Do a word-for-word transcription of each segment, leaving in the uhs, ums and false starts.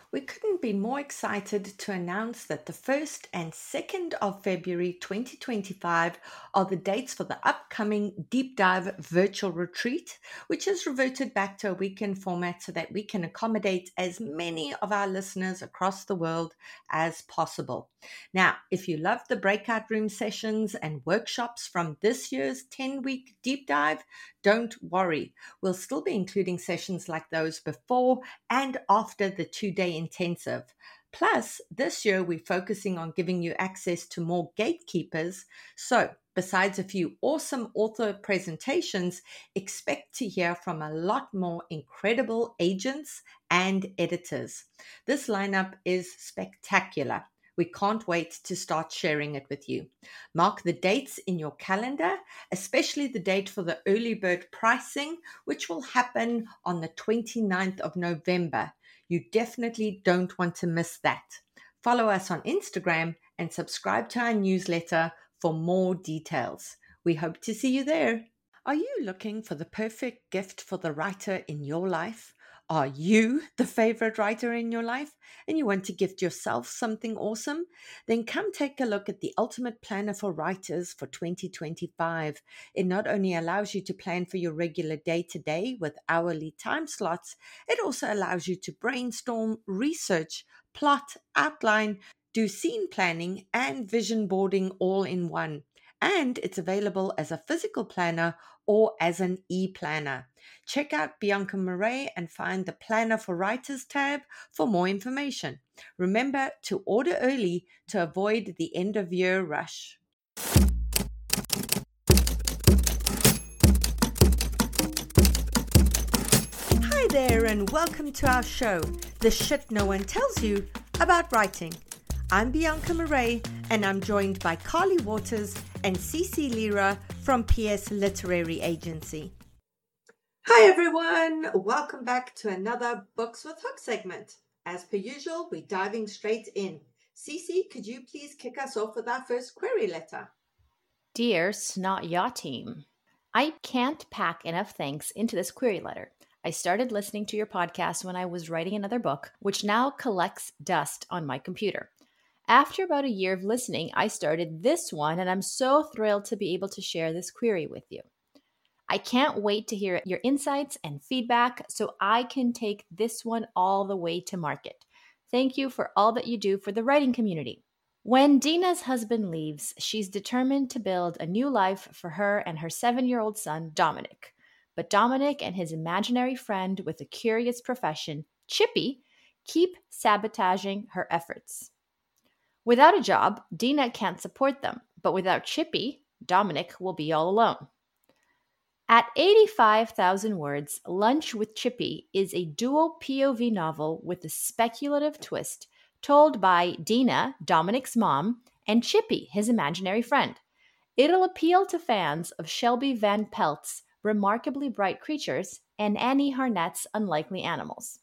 We couldn't be more excited to announce that the first and second of February twenty twenty-five are the dates for the upcoming Deep Dive virtual retreat, which has reverted back to a weekend format so that we can accommodate as many of our listeners across the world as possible. Now, if you love the breakout room sessions and workshops from this year's ten-week Deep Dive, don't worry. We'll still be including sessions like those before and after the two-day intensive. Plus, this year we're focusing on giving you access to more gatekeepers. So, besides a few awesome author presentations, expect to hear from a lot more incredible agents and editors. This lineup is spectacular. We can't wait to start sharing it with you. Mark the dates in your calendar, especially the date for the early bird pricing, which will happen on the twenty-ninth of November. You definitely don't want to miss that. Follow us on Instagram and subscribe to our newsletter for more details. We hope to see you there. Are you looking for the perfect gift for the writer in your life? Are you the favorite writer in your life and you want to gift yourself something awesome? Then come take a look at the Ultimate Planner for Writers for twenty twenty-five. It not only allows you to plan for your regular day-to-day with hourly time slots, it also allows you to brainstorm, research, plot, outline, do scene planning, and vision boarding all in one. And it's available as a physical planner or as an e-planner. Check out Bianca Marais and find the Planner for Writers tab for more information. Remember to order early to avoid the end of year rush. Hi there and welcome to our show, The Shit No One Tells You About Writing. I'm Bianca Marais and I'm joined by Carly Waters and Cece Lira from P S Literary Agency. Hi everyone, welcome back to another Books with Hook segment. As per usual, we're diving straight in. Cece, could you please kick us off with our first query letter? Dear Snot Yacht Team, I can't pack enough thanks into this query letter. I started listening to your podcast when I was writing another book, which now collects dust on my computer. After about a year of listening, I started this one, and I'm so thrilled to be able to share this query with you. I can't wait to hear your insights and feedback so I can take this one all the way to market. Thank you for all that you do for the writing community. When Dina's husband leaves, she's determined to build a new life for her and her seven-year-old son, Dominic. But Dominic and his imaginary friend with a curious profession, Chippy, keep sabotaging her efforts. Without a job, Dina can't support them, but without Chippy, Dominic will be all alone. At eighty-five thousand words, Lunch with Chippy is a dual P O V novel with a speculative twist told by Dina, Dominic's mom, and Chippy, his imaginary friend. It'll appeal to fans of Shelby Van Pelt's Remarkably Bright Creatures and Annie Harnet's Unlikely Animals.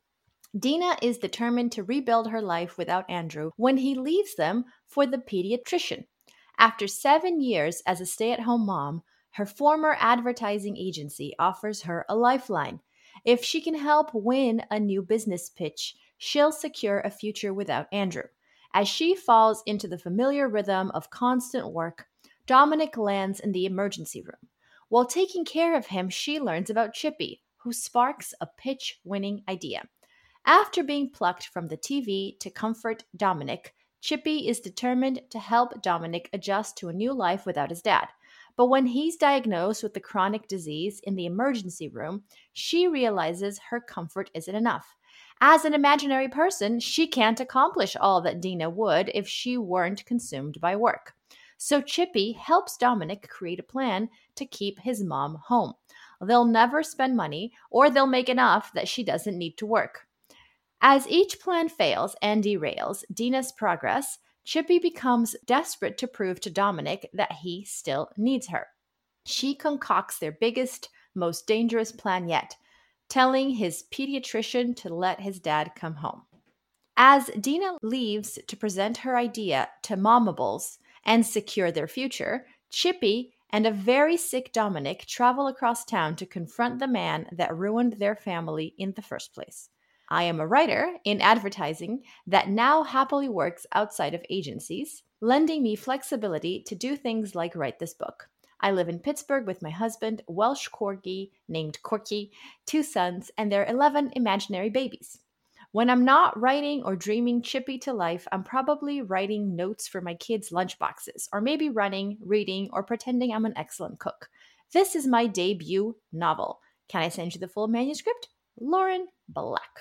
Dina is determined to rebuild her life without Andrew when he leaves them for the pediatrician. After seven years as a stay-at-home mom, her former advertising agency offers her a lifeline. If she can help win a new business pitch, she'll secure a future without Andrew. As she falls into the familiar rhythm of constant work, Dominic lands in the emergency room. While taking care of him, she learns about Chippy, who sparks a pitch-winning idea. After being plucked from the T V to comfort Dominic, Chippy is determined to help Dominic adjust to a new life without his dad. But when he's diagnosed with the chronic disease in the emergency room, she realizes her comfort isn't enough. As an imaginary person, she can't accomplish all that Dina would if she weren't consumed by work. So Chippy helps Dominic create a plan to keep his mom home. They'll never spend money, or they'll make enough that she doesn't need to work. As each plan fails and derails Dina's progress, Chippy becomes desperate to prove to Dominic that he still needs her. She concocts their biggest, most dangerous plan yet, telling his pediatrician to let his dad come home. As Dina leaves to present her idea to Momables and secure their future, Chippy and a very sick Dominic travel across town to confront the man that ruined their family in the first place. I am a writer in advertising that now happily works outside of agencies, lending me flexibility to do things like write this book. I live in Pittsburgh with my husband, Welsh Corgi named Corky, two sons, and their eleven imaginary babies. When I'm not writing or dreaming Chippy to life, I'm probably writing notes for my kids' lunchboxes, or maybe running, reading, or pretending I'm an excellent cook. This is my debut novel. Can I send you the full manuscript? Lauren Black.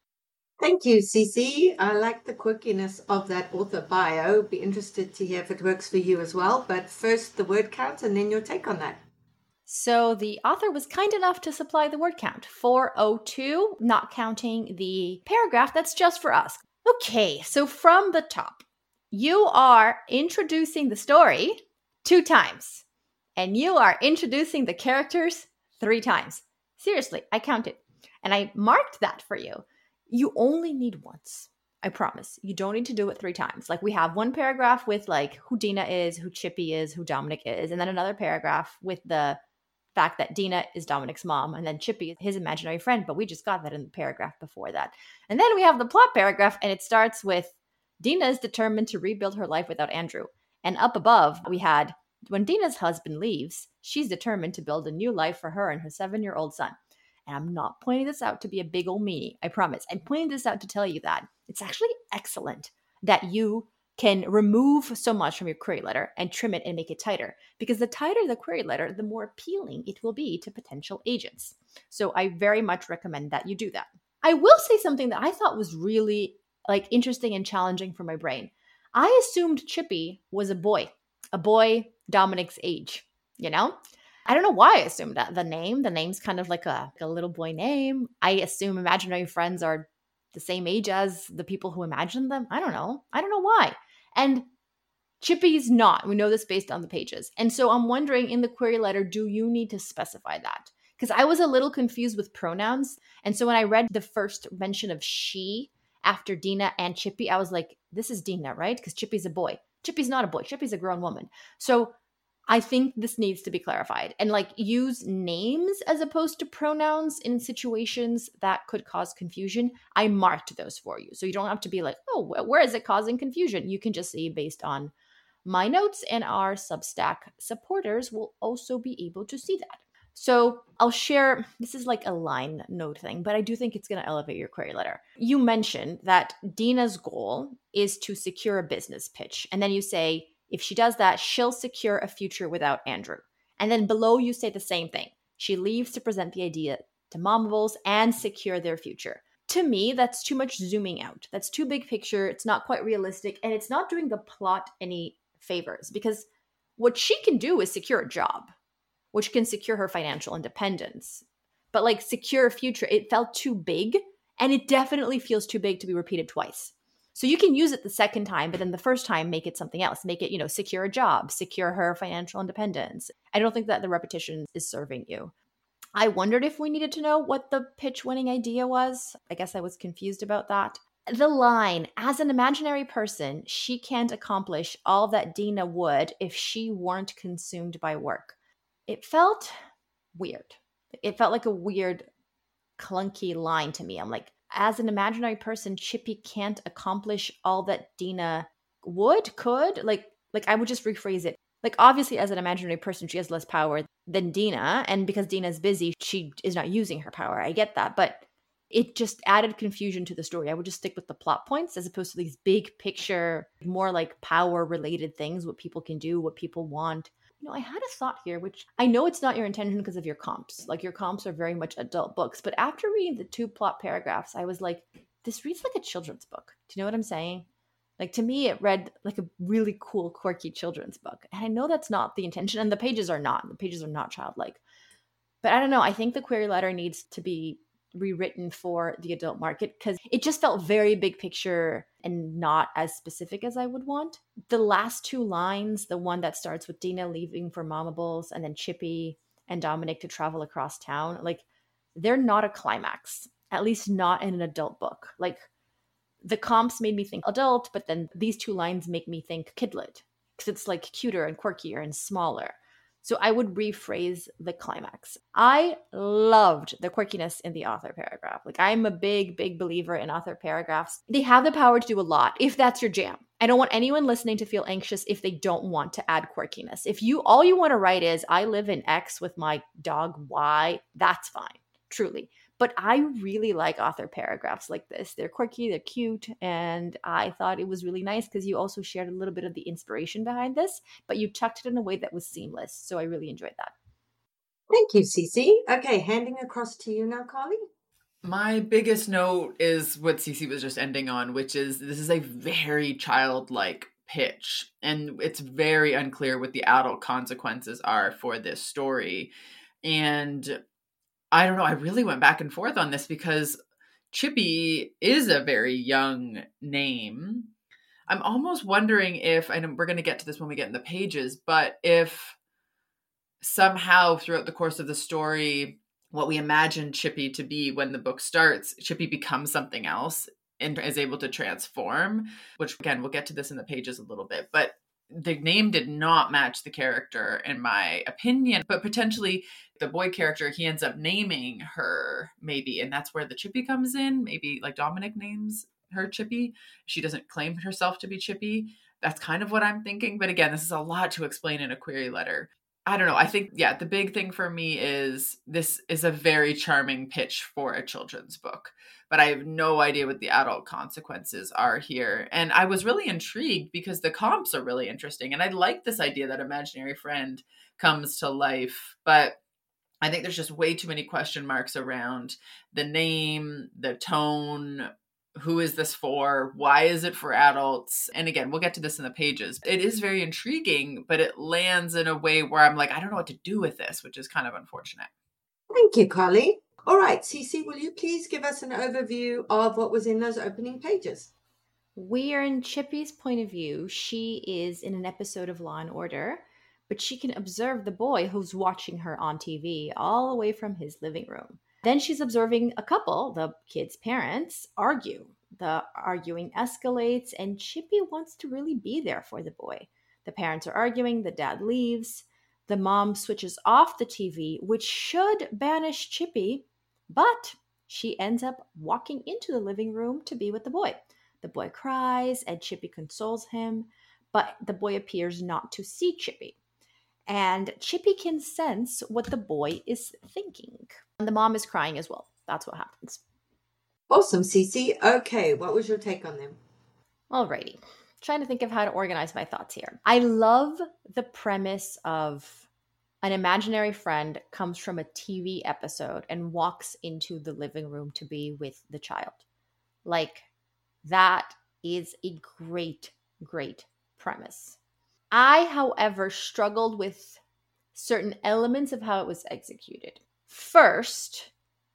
Thank you, Cece. I like the quirkiness of that author bio. Be interested to hear if it works for you as well. But first, the word count and then your take on that. So the author was kind enough to supply the word count, four oh two, not counting the paragraph that's just for us. Okay, so from the top, you are introducing the story two times, and you are introducing the characters three times. Seriously, I counted, and I marked that for you. You only need once. I promise. You don't need to do it three times. Like we have one paragraph with like who Dina is, who Chippy is, who Dominic is, and then another paragraph with the fact that Dina is Dominic's mom and then Chippy is his imaginary friend, but we just got that in the paragraph before that. And then we have the plot paragraph, and it starts with Dina is determined to rebuild her life without Andrew. And up above, we had when Dina's husband leaves, she's determined to build a new life for her and her seven-year-old son. And I'm not pointing this out to be a big old meanie, I promise. I'm pointing this out to tell you that it's actually excellent that you can remove so much from your query letter and trim it and make it tighter. Because the tighter the query letter, the more appealing it will be to potential agents. So I very much recommend that you do that. I will say something that I thought was really like interesting and challenging for my brain. I assumed Chippy was a boy, a boy Dominic's age, you know? I don't know why I assumed that. The name, the name's kind of like a, like a little boy name. I assume imaginary friends are the same age as the people who imagine them. I don't know. I don't know why. And Chippy's not. We know this based on the pages. And so I'm wondering in the query letter, do you need to specify that? Because I was a little confused with pronouns. And so when I read the first mention of she after Dina and Chippy, I was like, this is Dina, right? Because Chippy's a boy. Chippy's not a boy. Chippy's a grown woman. So I think this needs to be clarified and like use names as opposed to pronouns in situations that could cause confusion. I marked those for you. So you don't have to be like, oh, where is it causing confusion? You can just see based on my notes, and our Substack supporters will also be able to see that. So I'll share, this is like a line note thing, but I do think it's going to elevate your query letter. You mentioned that Dina's goal is to secure a business pitch. And then you say, if she does that, she'll secure a future without Andrew. And then below you say the same thing. She leaves to present the idea to Momables and secure their future. To me, that's too much zooming out. That's too big picture. It's not quite realistic. And it's not doing the plot any favors because what she can do is secure a job, which can secure her financial independence. But like secure a future, it felt too big, and it definitely feels too big to be repeated twice. So you can use it the second time, but then the first time, make it something else. Make it, you know, secure a job, secure her financial independence. I don't think that the repetition is serving you. I wondered if we needed to know what the pitch winning idea was. I guess I was confused about that. The line, as an imaginary person, she can't accomplish all that Dina would if she weren't consumed by work. It felt weird. It felt like a weird, clunky line to me. I'm like, as an imaginary person, Chippy can't accomplish all that Dina would, could. Like, like I would just rephrase it. Like, obviously, as an imaginary person, she has less power than Dina. And because Dina's busy, she is not using her power. I get that. But it just added confusion to the story. I would just stick with the plot points as opposed to these big picture, more like power related things, what people can do, what people want. You know, I had a thought here, which I know it's not your intention because of your comps. Like your comps are very much adult books. But after reading the two plot paragraphs, I was like, this reads like a children's book. Do you know what I'm saying? Like to me, it read like a really cool, quirky children's book. And I know that's not the intention. And the pages are not. The pages are not childlike. But I don't know. I think the query letter needs to be rewritten for the adult market because it just felt very big picture and not as specific as I would want. The last two lines, the one that starts with Dina leaving for Momables and then Chippy and Dominic to travel across town, like they're not a climax, at least not in an adult book. Like the comps made me think adult, but then these two lines make me think kidlit because it's like cuter and quirkier and smaller. So I would rephrase the climax. I loved the quirkiness in the author paragraph. Like, I'm a big, big believer in author paragraphs. They have the power to do a lot if that's your jam. I don't want anyone listening to feel anxious if they don't want to add quirkiness. If you all you want to write is, I live in X with my dog Y, that's fine, truly. But I really like author paragraphs like this. They're quirky, they're cute, and I thought it was really nice because you also shared a little bit of the inspiration behind this, but you tucked it in a way that was seamless. So I really enjoyed that. Thank you, Cece. Okay, handing across to you now, Carly. My biggest note is what Cece was just ending on, which is this is a very childlike pitch, and it's very unclear what the adult consequences are for this story. And I don't know, I really went back and forth on this because Chippy is a very young name. I'm almost wondering if, and we're going to get to this when we get in the pages, but if somehow throughout the course of the story, what we imagine Chippy to be when the book starts, Chippy becomes something else and is able to transform, which again, we'll get to this in the pages a little bit, but the name did not match the character in my opinion, but potentially the boy character, he ends up naming her maybe, and that's where the Chippy comes in. Maybe like Dominic names her Chippy. She doesn't claim herself to be Chippy. That's kind of what I'm thinking. But again, this is a lot to explain in a query letter. I don't know. I think, yeah, the big thing for me is this is a very charming pitch for a children's book, but I have no idea what the adult consequences are here. And I was really intrigued because the comps are really interesting. And I like this idea that imaginary friend comes to life, but I think there's just way too many question marks around the name, the tone. Who is this for? Why is it for adults? And again, we'll get to this in the pages. It is very intriguing, but it lands in a way where I'm like, I don't know what to do with this, which is kind of unfortunate. Thank you, Carly. All right, Cece, will you please give us an overview of what was in those opening pages? We are in Chippy's point of view. She is in an episode of Law and Order, but she can observe the boy who's watching her on T V all the way from his living room. Then she's observing a couple, the kid's parents, argue. The arguing escalates, and Chippy wants to really be there for the boy. The parents are arguing, the dad leaves. The mom switches off the T V, which should banish Chippy, but she ends up walking into the living room to be with the boy. The boy cries, and Chippy consoles him, but the boy appears not to see Chippy. And Chippy can sense what the boy is thinking. And the mom is crying as well. That's what happens. Awesome, Cece. Okay, what was your take on them? Alrighty. Trying to think of how to organize my thoughts here. I love the premise of an imaginary friend comes from a T V episode and walks into the living room to be with the child. Like, that is a great, great premise. I, however, struggled with certain elements of how it was executed. First,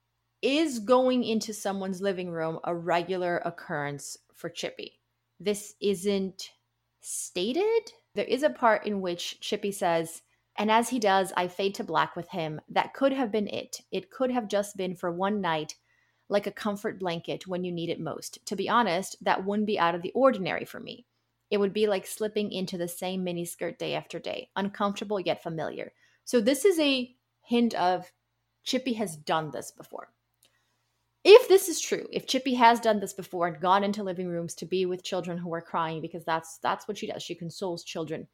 is going into someone's living room a regular occurrence for Chippy? This isn't stated. There is a part in which Chippy says, and as he does, I fade to black with him. That could have been it. It could have just been for one night, like a comfort blanket when you need it most. To be honest, that wouldn't be out of the ordinary for me. It would be like slipping into the same miniskirt day after day, uncomfortable yet familiar. So this is a hint of Chippy has done this before. If this is true, if Chippy has done this before and gone into living rooms to be with children who are crying, because that's that's what she does, she consoles children.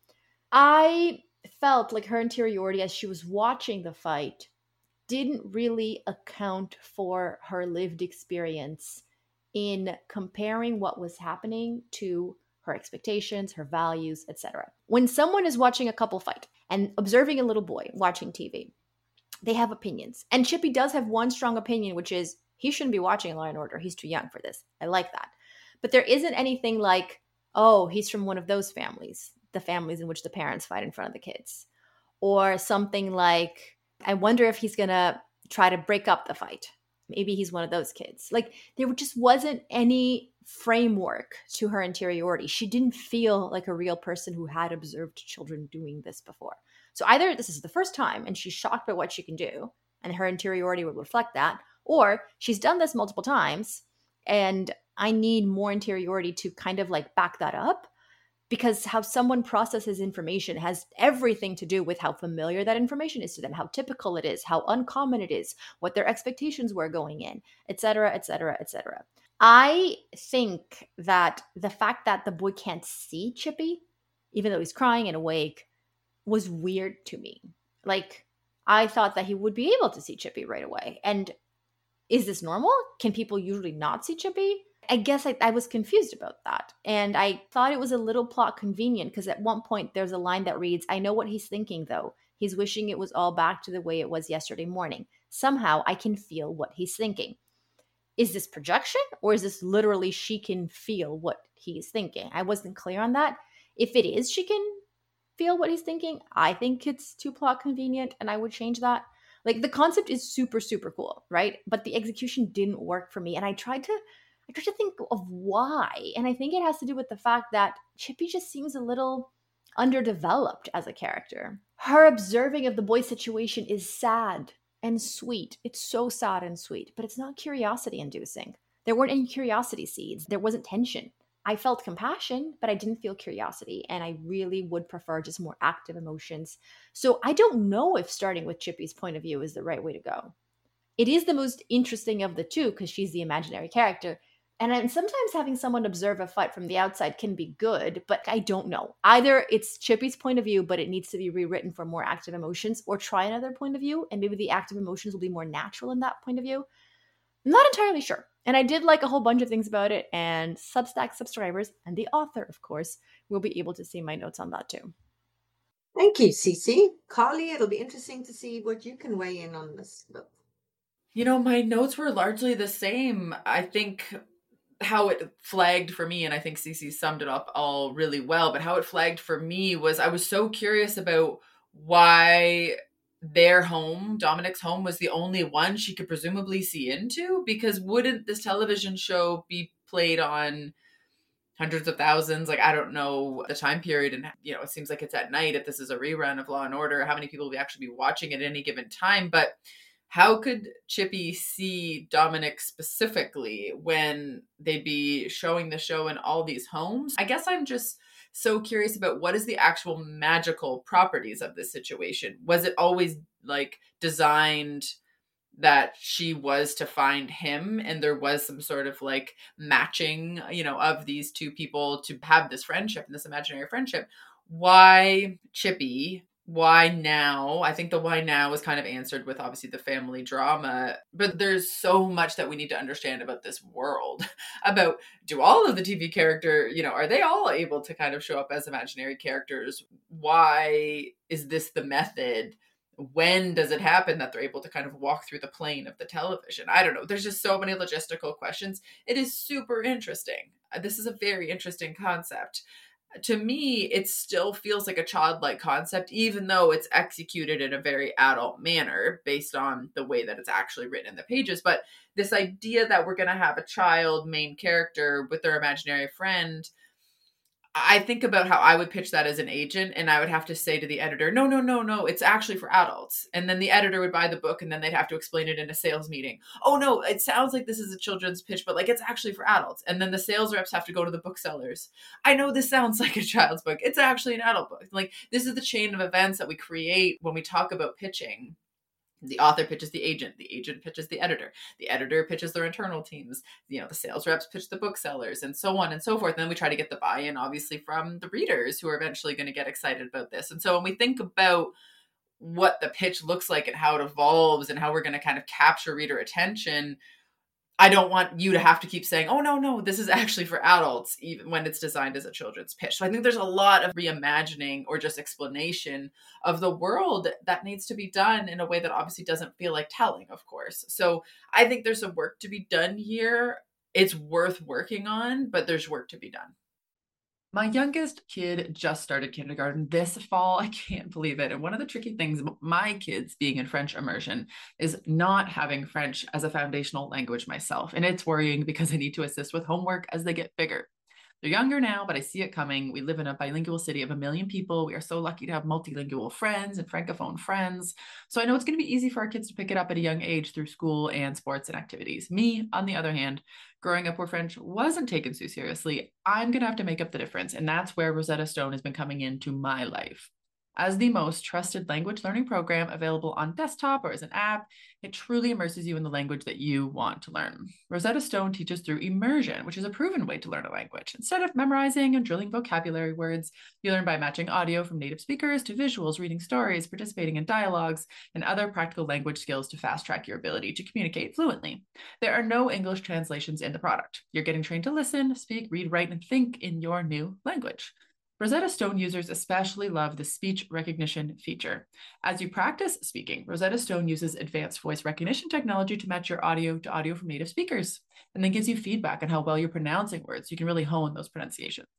I felt like her interiority as she was watching the fight didn't really account for her lived experience in comparing what was happening to her expectations, her values, et cetera. When someone is watching a couple fight and observing a little boy watching T V, they have opinions. And Chippy does have one strong opinion, which is he shouldn't be watching Law and Order. He's too young for this. I like that. But there isn't anything like, oh, he's from one of those families, the families in which the parents fight in front of the kids. Or something like, I wonder if he's going to try to break up the fight. Maybe he's one of those kids. Like, there just wasn't any framework to her interiority. She didn't feel like a real person who had observed children doing this before. So either this is the first time and she's shocked by what she can do, and her interiority would reflect that, or she's done this multiple times and I need more interiority to kind of like back that up. because how someone processes information has everything to do with how familiar that information is to them, how typical it is, how uncommon it is, what their expectations were going in, et cetera, et cetera, et cetera. I think that the fact that the boy can't see Chippy, even though he's crying and awake, was weird to me. Like, I thought that he would be able to see Chippy right away. And is this normal? Can people usually not see Chippy? I guess I, I was confused about that. And I thought it was a little plot convenient because at one point there's a line that reads, "I know what he's thinking though. He's wishing it was all back to the way it was yesterday morning. Somehow I can feel what he's thinking." Is this projection, or is this literally she can feel what he's thinking? I wasn't clear on that. If it is she can feel what he's thinking, I think it's too plot convenient and I would change that. Like, the concept is super, super cool, right? But the execution didn't work for me. And I tried to I tried to think of why. And I think it has to do with the fact that Chippy just seems a little underdeveloped as a character. Her observing of the boy's situation is sad and sweet. It's so sad and sweet, but it's not curiosity inducing. There weren't any curiosity seeds. There wasn't tension. I felt compassion, but I didn't feel curiosity. And I really would prefer just more active emotions. So I don't know if starting with Chippy's point of view is the right way to go. It is the most interesting of the two because she's the imaginary character. And I'm, sometimes having someone observe a fight from the outside can be good, but I don't know. Either it's Chippy's point of view, but it needs to be rewritten for more active emotions, or try another point of view, and maybe the active emotions will be more natural in that point of view. I'm not entirely sure. And I did like a whole bunch of things about it, and Substack subscribers, and the author, of course, will be able to see my notes on that too. Thank you, Cece. Carly, it'll be interesting to see what you can weigh in on this book. You know, my notes were largely the same. I think how it flagged for me, and I think Cece summed it up all really well, but how it flagged for me was I was so curious about why their home, Dominic's home, was the only one she could presumably see into, because wouldn't this television show be played on hundreds of thousands? Like, I don't know the time period, and, you know, it seems like it's at night if this is a rerun of Law and Order, how many people will actually be watching at any given time. But how could Chippy see Dominic specifically when they'd be showing the show in all these homes? I guess I'm just so curious about what is the actual magical properties of this situation. Was it always like designed that she was to find him and there was some sort of like matching, you know, of these two people to have this friendship and this imaginary friendship? Why Chippy? Why now? I think the why now was kind of answered with obviously the family drama, but there's so much that we need to understand about this world, about do all of the T V character, you know, are they all able to kind of show up as imaginary characters? Why is this the method? When does it happen that they're able to kind of walk through the plane of the television? I don't know. There's just so many logistical questions. It is super interesting. This is a very interesting concept. To me, it still feels like a childlike concept, even though it's executed in a very adult manner based on the way that it's actually written in the pages. But this idea that we're going to have a child main character with their imaginary friend, I think about how I would pitch that as an agent, and I would have to say to the editor, no, no, no, no, it's actually for adults. And then the editor would buy the book, and then they'd have to explain it in a sales meeting. Oh, no, it sounds like this is a children's pitch, but like it's actually for adults. And then the sales reps have to go to the booksellers. I know this sounds like a child's book. It's actually an adult book. Like, this is the chain of events that we create when we talk about pitching. The author pitches the agent, the agent pitches the editor, the editor pitches their internal teams, you know, the sales reps pitch the booksellers, and so on and so forth. And then we try to get the buy-in, obviously, from the readers who are eventually going to get excited about this. And so when we think about what the pitch looks like and how it evolves and how we're going to kind of capture reader attention, I don't want you to have to keep saying, oh, no, no, this is actually for adults, even when it's designed as a children's pitch. So I think there's a lot of reimagining or just explanation of the world that needs to be done in a way that obviously doesn't feel like telling, of course. So I think there's some work to be done here. It's worth working on, but there's work to be done. My youngest kid just started kindergarten this fall. I can't believe it. And one of the tricky things about my kids being in French immersion is not having French as a foundational language myself. And it's worrying because I need to assist with homework as they get bigger. They're younger now, but I see it coming. We live in a bilingual city of a million people. We are so lucky to have multilingual friends and francophone friends. So I know it's going to be easy for our kids to pick it up at a young age through school and sports and activities. Me, on the other hand, growing up where French wasn't taken so seriously, I'm going to have to make up the difference. And that's where Rosetta Stone has been coming into my life. As the most trusted language learning program available on desktop or as an app, it truly immerses you in the language that you want to learn. Rosetta Stone teaches through immersion, which is a proven way to learn a language. Instead of memorizing and drilling vocabulary words, you learn by matching audio from native speakers to visuals, reading stories, participating in dialogues, and other practical language skills to fast track your ability to communicate fluently. There are no English translations in the product. You're getting trained to listen, speak, read, write, and think in your new language. Rosetta Stone users especially love the speech recognition feature. As you practice speaking, Rosetta Stone uses advanced voice recognition technology to match your audio to audio from native speakers, and then gives you feedback on how well you're pronouncing words so you can really hone those pronunciations.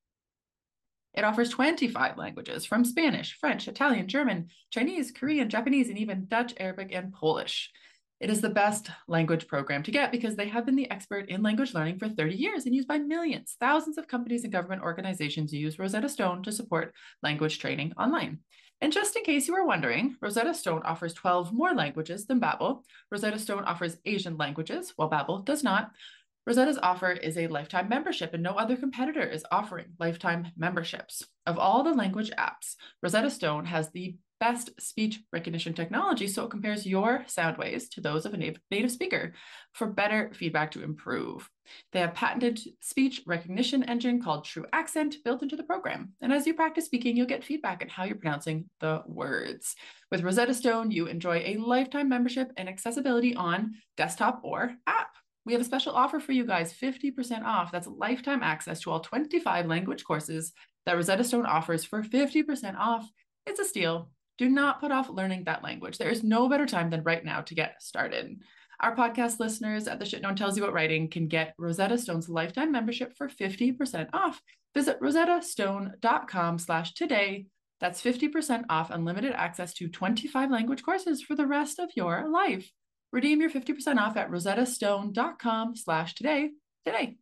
It offers twenty-five languages from Spanish, French, Italian, German, Chinese, Korean, Japanese, and even Dutch, Arabic, and Polish. It is the best language program to get because they have been the expert in language learning for thirty years and used by millions. Thousands of companies and government organizations use Rosetta Stone to support language training online. And just in case you were wondering, Rosetta Stone offers twelve more languages than Babbel. Rosetta Stone offers Asian languages, while Babbel does not. Rosetta's offer is a lifetime membership, and no other competitor is offering lifetime memberships. Of all the language apps, Rosetta Stone has the best speech recognition technology, so it compares your sound waves to those of a native, native speaker for better feedback to improve. They have patented speech recognition engine called True Accent built into the program. And as you practice speaking, you'll get feedback on how you're pronouncing the words. With Rosetta Stone, you enjoy a lifetime membership and accessibility on desktop or app. We have a special offer for you guys, fifty percent off. That's lifetime access to all twenty-five language courses that Rosetta Stone offers for fifty percent off. It's a steal. Do not put off learning that language. There is no better time than right now to get started. Our podcast listeners at The Shit No One Tells You About Writing can get Rosetta Stone's lifetime membership for fifty percent off. Visit rosettastone.com slash today. That's fifty percent off unlimited access to twenty-five language courses for the rest of your life. Redeem your fifty percent off at rosettastone.com slash today today.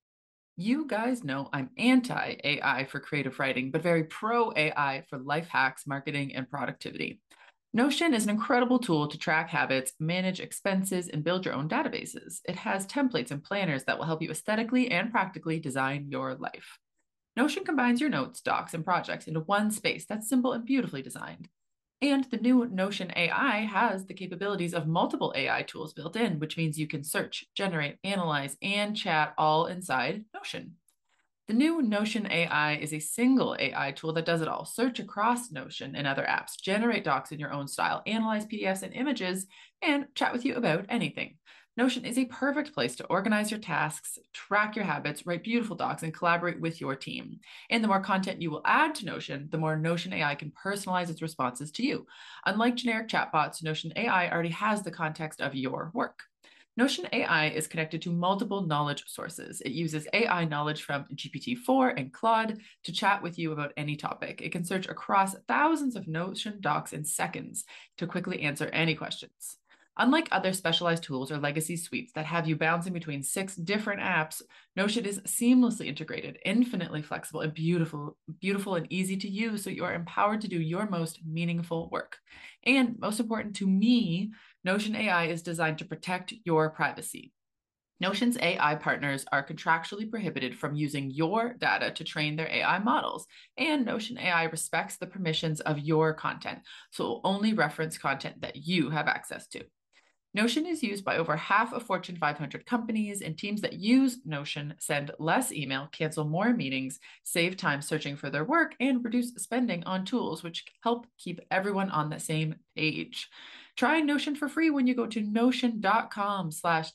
You guys know I'm anti-A I for creative writing, but very pro-A I for life hacks, marketing, and productivity. Notion is an incredible tool to track habits, manage expenses, and build your own databases. It has templates and planners that will help you aesthetically and practically design your life. Notion combines your notes, docs, and projects into one space that's simple and beautifully designed. And the new Notion A I has the capabilities of multiple A I tools built in, which means you can search, generate, analyze, and chat all inside Notion. The new Notion A I is a single A I tool that does it all. Search across Notion and other apps, generate docs in your own style, analyze P D Fs and images, and chat with you about anything. Notion is a perfect place to organize your tasks, track your habits, write beautiful docs, and collaborate with your team. And the more content you will add to Notion, the more Notion A I can personalize its responses to you. Unlike generic chatbots, Notion A I already has the context of your work. Notion A I is connected to multiple knowledge sources. It uses A I knowledge from G P T four and Claude to chat with you about any topic. It can search across thousands of Notion docs in seconds to quickly answer any questions. Unlike other specialized tools or legacy suites that have you bouncing between six different apps, Notion is seamlessly integrated, infinitely flexible, and beautiful, beautiful and easy to use, so you are empowered to do your most meaningful work. And most important to me, Notion A I is designed to protect your privacy. Notion's A I partners are contractually prohibited from using your data to train their A I models, and Notion A I respects the permissions of your content, so it will only reference content that you have access to. Notion is used by over half of Fortune five hundred companies, and teams that use Notion send less email, cancel more meetings, save time searching for their work, and reduce spending on tools which help keep everyone on the same page. Try Notion for free when you go to notion.com slash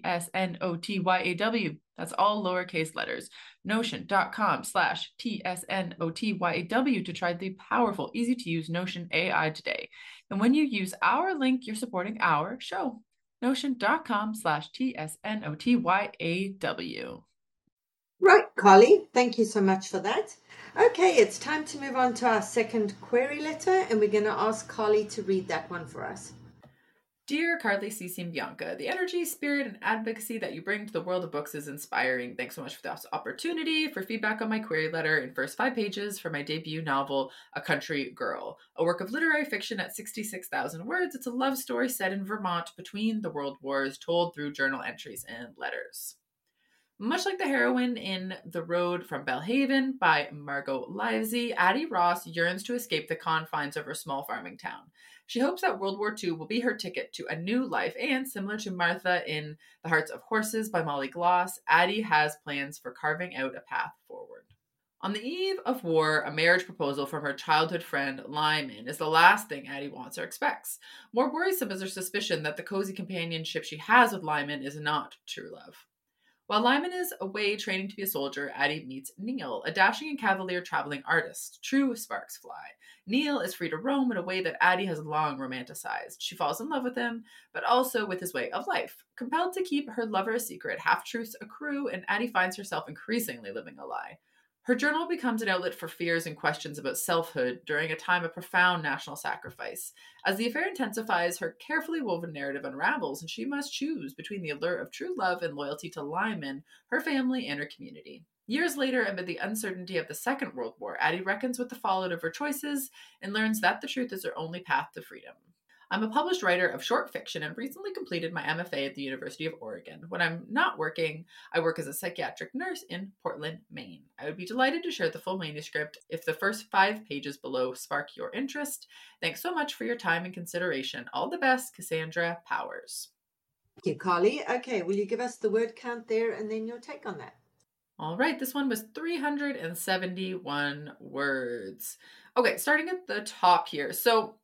T-S-N-O-T-Y-A-W. That's all lowercase letters. Notion.com slash T-S-N-O-T-Y-A-W to try the powerful, easy to use Notion A I today. And when you use our link, you're supporting our show. Notion.com slash T-S-N-O-T-Y-A-W. Right, Carly, thank you so much for that. Okay, it's time to move on to our second query letter, and we're going to ask Carly to read that one for us. Dear Carly, Cece, and Bianca, the energy, spirit, and advocacy that you bring to the world of books is inspiring. Thanks so much for this opportunity, for feedback on my query letter in first five pages for my debut novel, A Country Girl, a work of literary fiction at sixty-six thousand words. It's a love story set in Vermont between the world wars, told through journal entries and letters. Much like the heroine in The Road from Belhaven by Margot Livesey, Addie Ross yearns to escape the confines of her small farming town. She hopes that World War Two will be her ticket to a new life, and similar to Martha in The Hearts of Horses by Molly Gloss, Addie has plans for carving out a path forward. On the eve of war, a marriage proposal from her childhood friend Lyman is the last thing Addie wants or expects. More worrisome is her suspicion that the cozy companionship she has with Lyman is not true love. While Lyman is away training to be a soldier, Addie meets Neil, a dashing and cavalier traveling artist. True sparks fly. Neil is free to roam in a way that Addie has long romanticized. She falls in love with him, but also with his way of life. Compelled to keep her lover a secret, half-truths accrue, and Addie finds herself increasingly living a lie. Her journal becomes an outlet for fears and questions about selfhood during a time of profound national sacrifice. As the affair intensifies, her carefully woven narrative unravels, and she must choose between the allure of true love and loyalty to Lyman, her family, and her community. Years later, amid the uncertainty of the Second World War, Addie reckons with the fallout of her choices and learns that the truth is her only path to freedom. I'm a published writer of short fiction and recently completed my M F A at the University of Oregon. When I'm not working, I work as a psychiatric nurse in Portland, Maine. I would be delighted to share the full manuscript if the first five pages below spark your interest. Thanks so much for your time and consideration. All the best, Cassandra Powers. Thank you, Carly. Okay, will you give us the word count there and then your take on that? All right, this one was three hundred seventy-one words. Okay, starting at the top here. So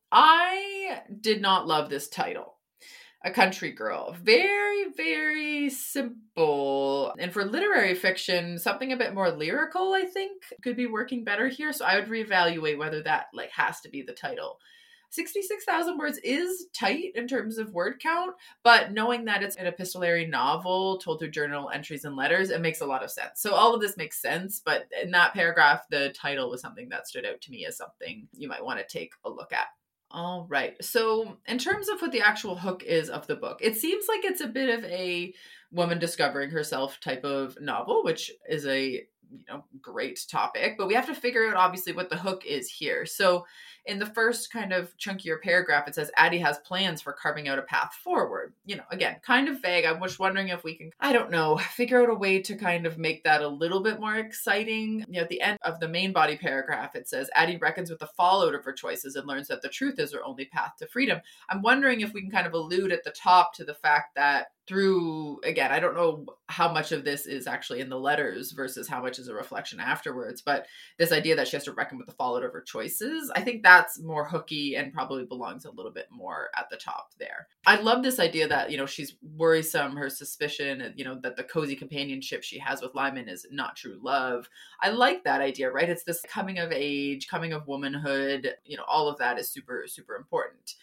I did not love this title. A Country Girl. Very, very simple. And for literary fiction, something a bit more lyrical, I think, could be working better here. So I would reevaluate whether that like has to be the title. sixty-six thousand words is tight in terms of word count, but knowing that it's an epistolary novel told through journal entries and letters, it makes a lot of sense. So all of this makes sense, but in that paragraph, the title was something that stood out to me as something you might want to take a look at. All right. So in terms of what the actual hook is of the book, it seems like it's a bit of a woman discovering herself type of novel, which is a you know great topic, but we have to figure out obviously what the hook is here. So in the first kind of chunkier paragraph, it says Addie has plans for carving out a path forward. You know, again, kind of vague. I'm just wondering if we can, I don't know, figure out a way to kind of make that a little bit more exciting. You know, at the end of the main body paragraph, it says Addie reckons with the fallout of her choices and learns that the truth is her only path to freedom. I'm wondering if we can kind of allude at the top to the fact that through, again, I don't know how much of this is actually in the letters versus how much is a reflection afterwards, but this idea that she has to reckon with the fallout of her choices, I think that's more hooky and probably belongs a little bit more at the top there. I love this idea that, you know, she's worrisome, her suspicion, you know, that the cozy companionship she has with Lyman is not true love. I like that idea, right? It's this coming of age, coming of womanhood, you know, all of that is super, super important.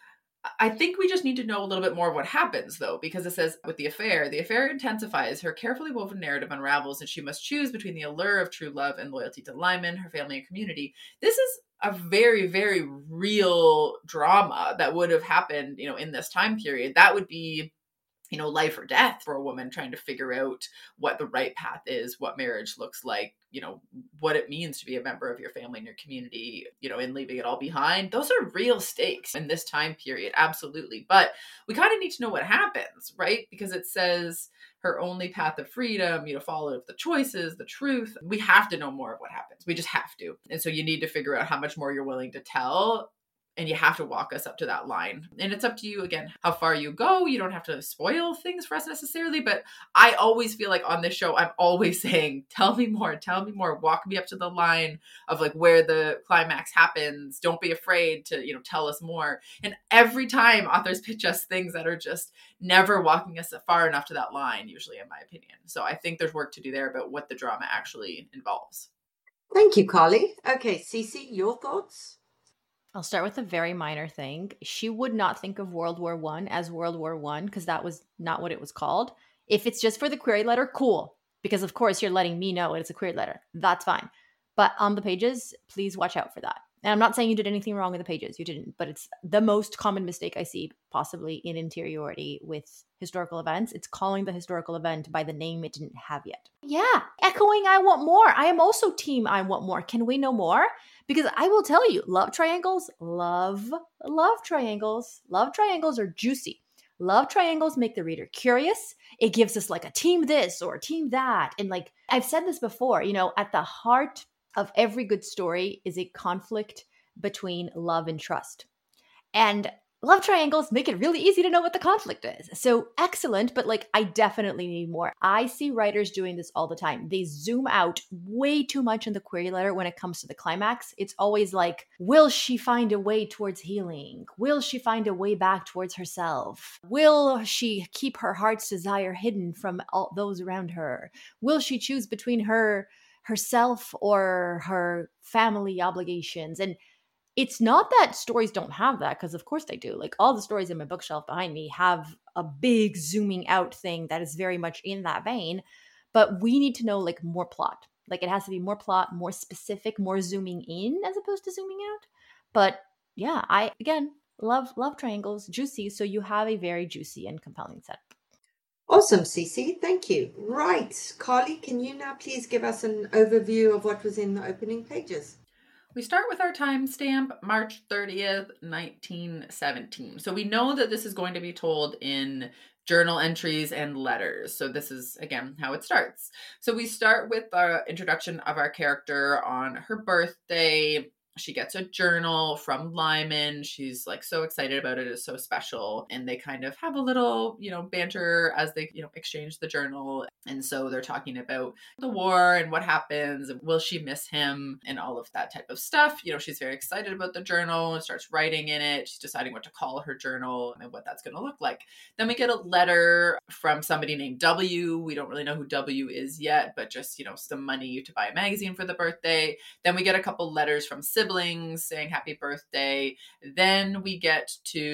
I think we just need to know a little bit more of what happens, though, because it says with the affair, the affair intensifies, her carefully woven narrative unravels, and she must choose between the allure of true love and loyalty to Lyman, her family, and community. This is a very, very real drama that would have happened, you know, in this time period. That would be, you know, life or death for a woman trying to figure out what the right path is, what marriage looks like, you know, what it means to be a member of your family and your community, you know, and leaving it all behind. Those are real stakes in this time period. Absolutely. But we kind of need to know what happens, right? Because it says her only path of freedom, you know, follow the choices, the truth. We have to know more of what happens. We just have to. And so you need to figure out how much more you're willing to tell. And you have to walk us up to that line. And it's up to you, again, how far you go. You don't have to spoil things for us necessarily. But I always feel like on this show, I'm always saying, tell me more, tell me more. Walk me up to the line of like where the climax happens. Don't be afraid to, you know, tell us more. And every time authors pitch us things that are just never walking us far enough to that line, usually in my opinion. So I think there's work to do there about what the drama actually involves. Thank you, Carly. Okay, Cece, your thoughts? I'll start with a very minor thing. She would not think of World War One as World War One because that was not what it was called. If it's just for the query letter, cool. Because of course you're letting me know it's a query letter. That's fine. But on the pages, please watch out for that. And I'm not saying you did anything wrong in the pages. You didn't. But it's the most common mistake I see possibly in interiority with historical events. It's calling the historical event by the name it didn't have yet. Yeah. Echoing I want more. I am also team I want more. Can we know more? Because I will tell you, love triangles, love, love triangles. Love triangles are juicy. Love triangles make the reader curious. It gives us like a team this or a team that. And like I've said this before, you know, at the heart of every good story is a conflict between love and trust. And love triangles make it really easy to know what the conflict is. So excellent, but like I definitely need more. I see writers doing this all the time. They zoom out way too much in the query letter when it comes to the climax. It's always like, will she find a way towards healing? Will she find a way back towards herself? Will she keep her heart's desire hidden from all those around her? Will she choose between her herself or her family obligations? And it's not that stories don't have that, because of course they do. Like all the stories in my bookshelf behind me have a big zooming out thing that is very much in that vein. But we need to know like more plot. Like it has to be more plot, more specific, more zooming in as opposed to zooming out. But yeah, I, again, love, love triangles, juicy. So you have a very juicy and compelling setup. Awesome, Cece. Thank you. Right. Carly, can you now please give us an overview of what was in the opening pages? We start with our timestamp, March thirtieth, nineteen seventeen. So we know that this is going to be told in journal entries and letters. So this is, again, how it starts. So we start with the introduction of our character on her birthday. She gets a journal from Lyman. She's like so excited about it. It's so special. And they kind of have a little, you know, banter as they, you know, exchange the journal. And so they're talking about the war and what happens. And will she miss him and all of that type of stuff. You know, she's very excited about the journal and starts writing in it. She's deciding what to call her journal and what that's going to look like. Then we get a letter from somebody named W. We don't really know who W is yet, but just, you know, some money to buy a magazine for the birthday. Then we get a couple letters from siblings saying happy birthday. Then we get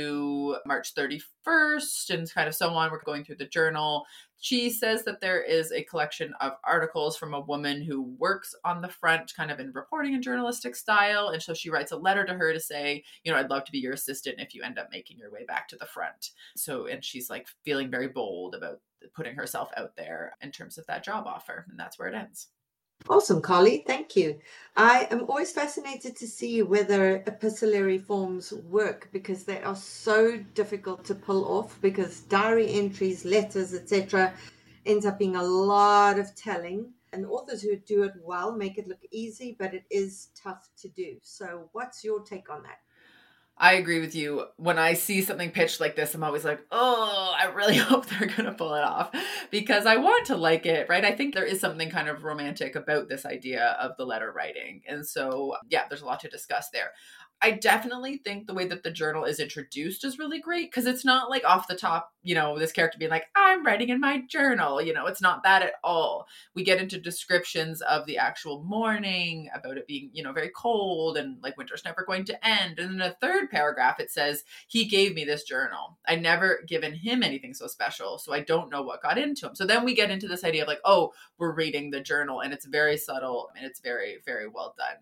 to March thirty-first and kind of so on. We're going through the journal. She says that there is a collection of articles from a woman who works on the front, kind of in reporting and journalistic style. And so she writes a letter to her to say, you know, I'd love to be your assistant if you end up making your way back to the front. So, and she's like feeling very bold about putting herself out there in terms of that job offer. And that's where it ends. Awesome, Carly. Thank you. I am always fascinated to see whether epistolary forms work because they are so difficult to pull off because diary entries, letters, et cetera ends up being a lot of telling. And authors who do it well make it look easy, but it is tough to do. So what's your take on that? I agree with you. When I see something pitched like this, I'm always like, oh, I really hope they're going to pull it off because I want to like it, right? I think there is something kind of romantic about this idea of the letter writing. And so, yeah, there's a lot to discuss there. I definitely think the way that the journal is introduced is really great because it's not like off the top, you know, this character being like, I'm writing in my journal. You know, it's not that at all. We get into descriptions of the actual morning, about it being, you know, very cold and like winter's never going to end. And in a third paragraph, it says, he gave me this journal. I'd never given him anything so special. So I don't know what got into him. So then we get into this idea of like, oh, we're reading the journal and it's very subtle and it's very, very well done.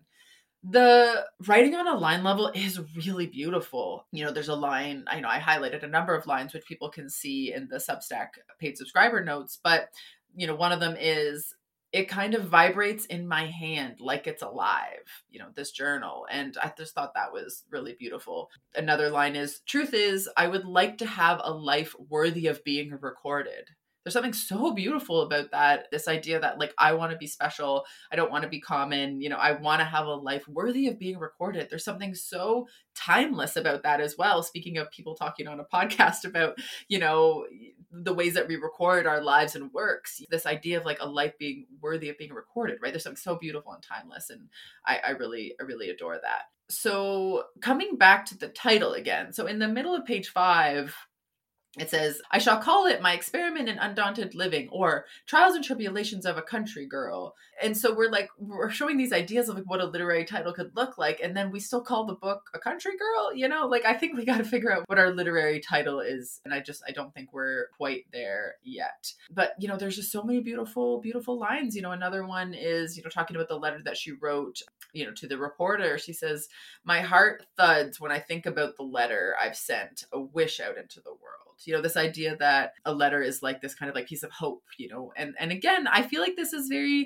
The writing on a line level is really beautiful. You know, there's a line, I know I highlighted a number of lines, which people can see in the Substack paid subscriber notes, but, you know, one of them is, it kind of vibrates in my hand like it's alive, you know, this journal. And I just thought that was really beautiful. Another line is, truth is, I would like to have a life worthy of being recorded. There's something so beautiful about that. This idea that like, I want to be special. I don't want to be common. You know, I want to have a life worthy of being recorded. There's something so timeless about that as well. Speaking of people talking on a podcast about, you know, the ways that we record our lives and works, this idea of like a life being worthy of being recorded, right? There's something so beautiful and timeless. And I, I really, I really adore that. So coming back to the title again. So in the middle of page five, it says, I shall call it My Experiment in Undaunted Living, or Trials and Tribulations of a Country Girl. And so we're like, we're showing these ideas of like what a literary title could look like. And then we still call the book A Country Girl, you know, like I think we got to figure out what our literary title is. And I just, I don't think we're quite there yet. But, you know, there's just so many beautiful, beautiful lines. You know, another one is, you know, talking about the letter that she wrote, you know, to the reporter. She says, my heart thuds when I think about the letter I've sent, a wish out into the world. You know, this idea that a letter is like this kind of like piece of hope, you know, and, and again, I feel like this is very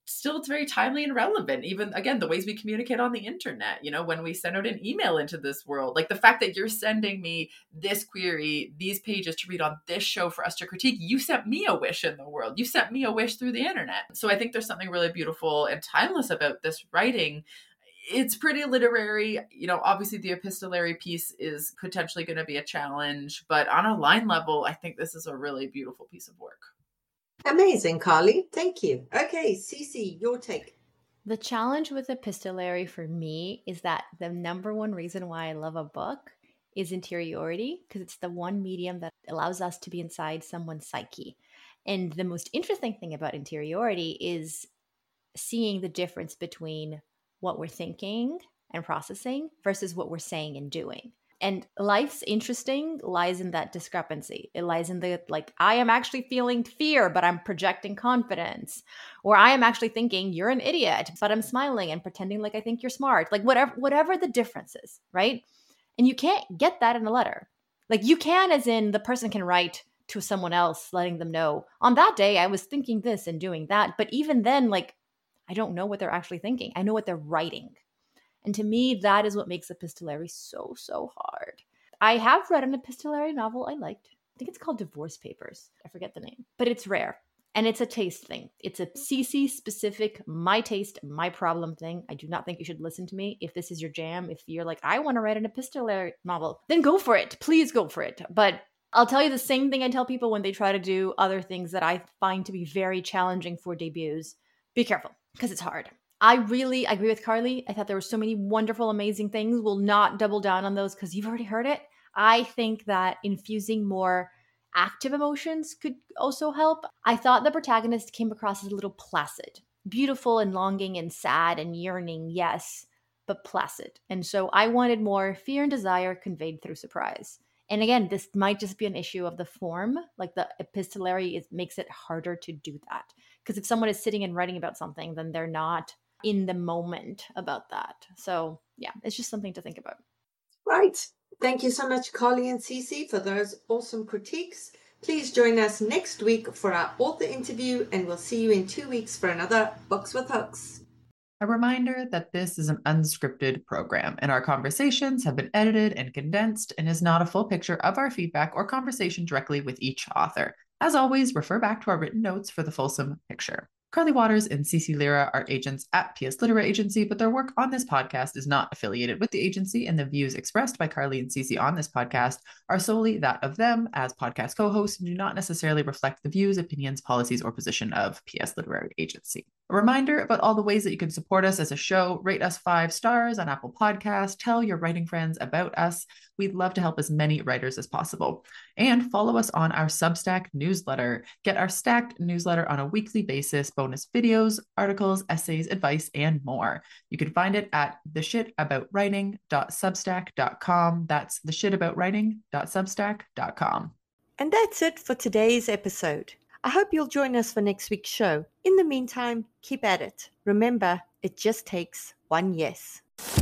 still it's very timely and relevant. Even again, the ways we communicate on the internet, you know, when we send out an email into this world, like the fact that you're sending me this query, these pages to read on this show for us to critique, you sent me a wish in the world. You sent me a wish through the internet. So I think there's something really beautiful and timeless about this writing. It's pretty literary. You know, obviously the epistolary piece is potentially going to be a challenge, but on a line level, I think this is a really beautiful piece of work. Amazing, Carly. Thank you. Okay, Cece, your take. The challenge with epistolary for me is that the number one reason why I love a book is interiority, because it's the one medium that allows us to be inside someone's psyche. And the most interesting thing about interiority is seeing the difference between what we're thinking and processing versus what we're saying and doing. And life's interesting lies in that discrepancy. It lies in the, like, I am actually feeling fear, but I'm projecting confidence. Or I am actually thinking you're an idiot, but I'm smiling and pretending like I think you're smart. Like whatever, whatever the difference is, right? And you can't get that in a letter. Like you can, as in the person can write to someone else, letting them know, on that day, I was thinking this and doing that. But even then, like, I don't know what they're actually thinking. I know what they're writing. And to me, that is what makes epistolary so, so hard. I have read an epistolary novel I liked. I think it's called Divorce Papers. I forget the name, but it's rare. And it's a taste thing. It's a Cece specific, my taste, my problem thing. I do not think you should listen to me. If this is your jam, if you're like, I want to write an epistolary novel, then go for it. Please go for it. But I'll tell you the same thing I tell people when they try to do other things that I find to be very challenging for debuts. Be careful, because it's hard. I really agree with Carly. I thought there were so many wonderful, amazing things. We'll not double down on those because you've already heard it. I think that infusing more active emotions could also help. I thought the protagonist came across as a little placid, beautiful and longing and sad and yearning, yes, but placid. And so I wanted more fear and desire conveyed through surprise. And again, this might just be an issue of the form, like the epistolary is, makes it harder to do that. Because if someone is sitting and writing about something, then they're not in the moment about that. So yeah, it's just something to think about. Right. Thank you so much, Carly and Cece, for those awesome critiques. Please join us next week for our author interview, and we'll see you in two weeks for another Books with Hooks. A reminder that this is an unscripted program, and our conversations have been edited and condensed and is not a full picture of our feedback or conversation directly with each author. As always, refer back to our written notes for the fulsome picture. Carly Waters and Cece Lyra are agents at P S Literary Agency, but their work on this podcast is not affiliated with the agency, and the views expressed by Carly and Cece on this podcast are solely that of them as podcast co-hosts and do not necessarily reflect the views, opinions, policies, or position of P S Literary Agency. A reminder about all the ways that you can support us as a show: rate us five stars on Apple Podcasts, tell your writing friends about us. We'd love to help as many writers as possible. And follow us on our Substack newsletter. Get our stacked newsletter on a weekly basis, bonus videos, articles, essays, advice, and more. You can find it at the shit about writing dot substack dot com. That's the shit about writing dot substack dot com. And that's it for today's episode. I hope you'll join us for next week's show. In the meantime, keep at it. Remember, it just takes one yes.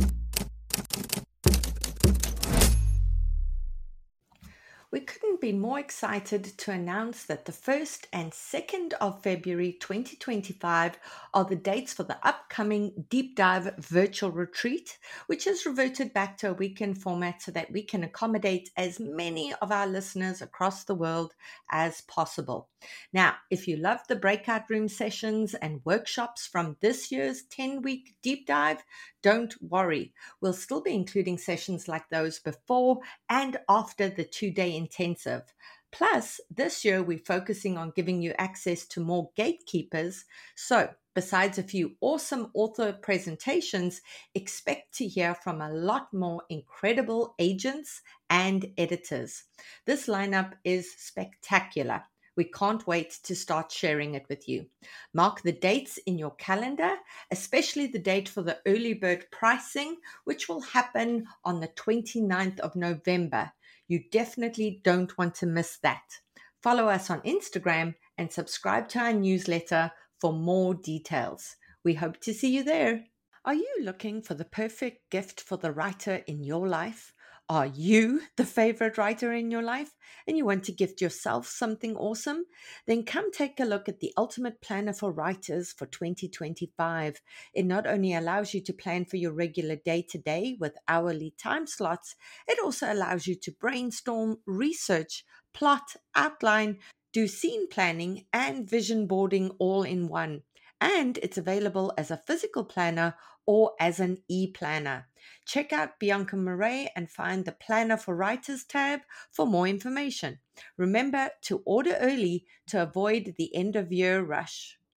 We couldn't be more excited to announce that the first and second of February twenty twenty-five are the dates for the upcoming Deep Dive virtual retreat, which has reverted back to a weekend format so that we can accommodate as many of our listeners across the world as possible. Now, if you love the breakout room sessions and workshops from this year's ten-week Deep Dive, don't worry. We'll still be including sessions like those before and after the two-day intensive. Plus, this year we're focusing on giving you access to more gatekeepers. So, besides a few awesome author presentations, expect to hear from a lot more incredible agents and editors. This lineup is spectacular. We can't wait to start sharing it with you. Mark the dates in your calendar, especially the date for the early bird pricing, which will happen on the twenty-ninth of November. You definitely don't want to miss that. Follow us on Instagram and subscribe to our newsletter for more details. We hope to see you there. Are you looking for the perfect gift for the writer in your life? Are you the favorite writer in your life and you want to gift yourself something awesome? Then come take a look at the Ultimate Planner for Writers for twenty twenty-five. It not only allows you to plan for your regular day to day with hourly time slots, it also allows you to brainstorm, research, plot, outline, do scene planning, and vision boarding all in one. And it's available as a physical planner or as an e planner. Check out Bianca Marais and find the Planner for Writers tab for more information. Remember to order early to avoid the end of year rush.